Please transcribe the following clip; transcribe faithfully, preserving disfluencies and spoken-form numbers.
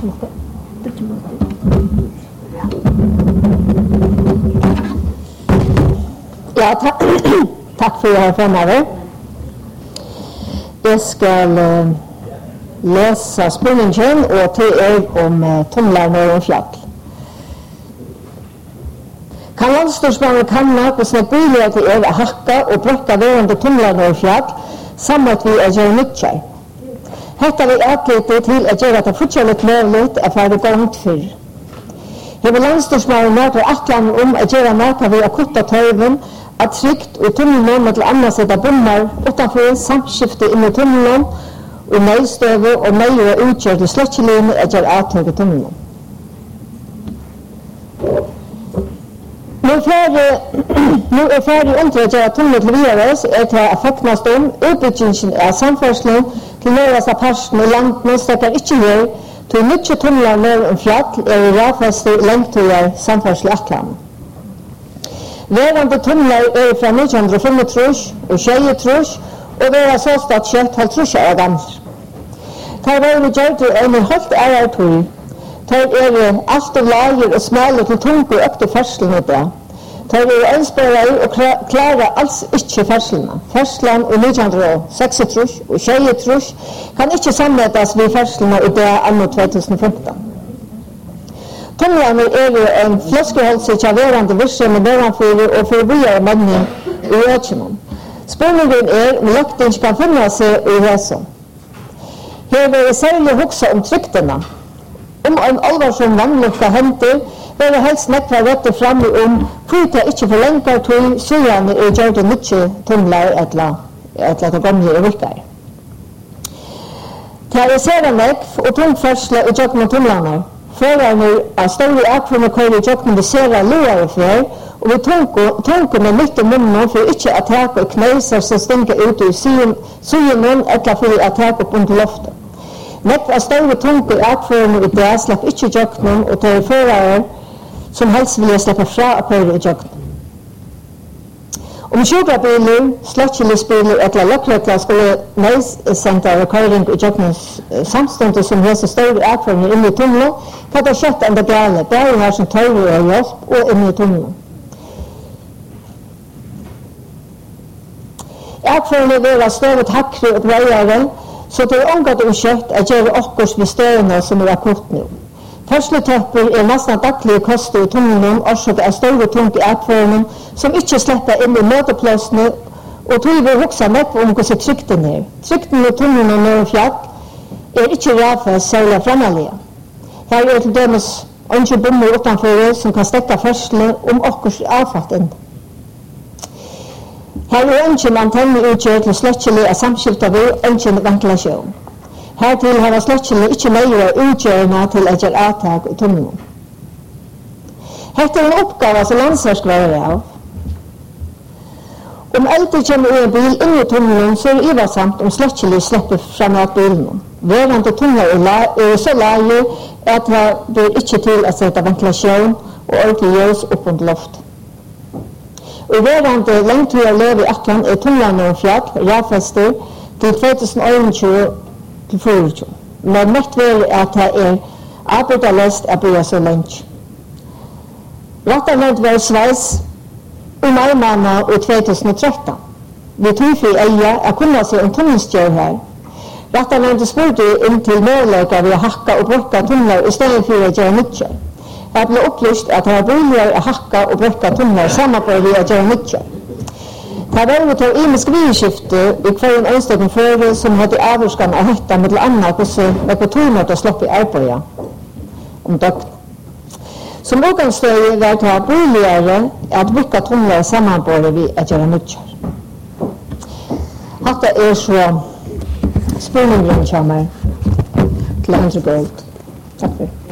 Ja, tack, tack för att jag framöver. Jag ska uh, läsa spurningen och till er om uh, tumlar norr och fjall. Kan landstorsmannen kanna på sina bilar till er att hacka och bräcka värande tumlar norr och fjall samt vi är gör mycket. Hetta vi atlete till att göra det fortsatt lövligt att färdig gångt för. Hever landstorsmannen närmare atlan om att göra närmare vid akutta törven att tryckt och tunneln med till annars sätta bommar utanför samskifte in i tunneln och nejstöver och nejre utgör till släckelinet att göra avtag i tunneln. Nu är färdig om till att göra tunneln till virus är till att facknas om utbyggningen av samfärdseln till nörasta parsten i landet stackar inte ner till mycket tunnlar norr om fjall är i rafäste längtiga samfärdseln i Atlan. Värande tunnlar är från nittonhundrafemtio och tjugotre och vera såstad kött halvtrus år gamla. Tar var vi gjort en helt ärare tog. Tar är allt av lager och smäller till tunga och ökte färslen och bra. Tar är ensbörare och klara alls inte färslerna. Färslen och nittonhundrasextiotre och tjugotre kan inte sammätas vid färslerna i det anno tjugohundrafemton. Tunnlarna är en fläskehållsig av verande virse med nedanfyrir och förbyar männen i ökenen. Spurningen är om löktingen kan finna sig i resan. Här vill jag särskilt huxa om tryckterna. Om en allvarsom vannlukka händer vill jag helst nekva rätta fram om skjuta inte för länkar till syran är gjort mycket tunnlar eller att gamla och virkar. Terrorisera nekv och tungfärsla i jokken tunnlarna. Förarna av större akvarna kör i jokken med sera luare för och vi tänker med mitt i munnen för inte att täcka och knäsar som stinker ut ur synen eller för att täcka upp under loftet. Nekv av större tunker akvarna i det släpp inte jokken och tar förare som helst vill släppa fra och köra i jokken. Om sjukbilar, släckjelisbilar eller lockrättlar skulle nejsända och köring i jokken samståndet som hälsar större akvarna in i tunneln kan det kött ända gale, bara här som tar och hjälp och in i tunneln. Akvarna vill större hackre och drejare så det är omgått om kött att göra åkors vid störna som är akut nu. Färsletöppor är nästan dagliga koster i tunneln och så det är större tungt i akvarna som inte släpper in i möteplösene och tog vi huxa med på om hur sig tryckten är. Tryckten i tunneln norr och fjall är inte räffa särliga framaliga. Här är till dömes inte bommar utanför som kan stäcka färsle om åkors avfatten. Här är inte antenner utgör till släckeliga samskifta vid inte ventilation. Här till har släckeliga inte mer utgörna till att göra avtag i tunneln. Här är en uppgave som landsverksvarar av. Om eldet kommer i en bil in i tunneln så är det ivarsamt om släckeliga släpper fram av bilen. Verande tunnlar är så lager att det blir inte till att sätta ventilation och ordentlig ljus upp under loft. Och verande längtiga löv i Atlan är tunnlarna och fjall, räfäster till tjugohundratjugo till tjugotjugo. Men mest väl att det är arbetarlöst att börja så länge. Rättanvänt var Schweiz om armarna och tjugotretton. Vi tog för äga att kunna se en tunnelstjör här. Rättanvänt spurte in till möjligheter vid att hacka och bräcka tunnlar istället för att göra mycket. Jag blev upplyst att det var billigare att hacka och bräcka tunnlar sammanbart vid att göra mycket. Det var ju till imisk vidskifte i kvar en enstaka före som hade avvarskan att hitta med annat och så var på tunnat och slopp i arbeta om dag. Som utgångsstöd var det billigare att bräcka tunnlar sammanbart vid att göra mycket. Detta är så spurningen kommer till hundra gold. Tack för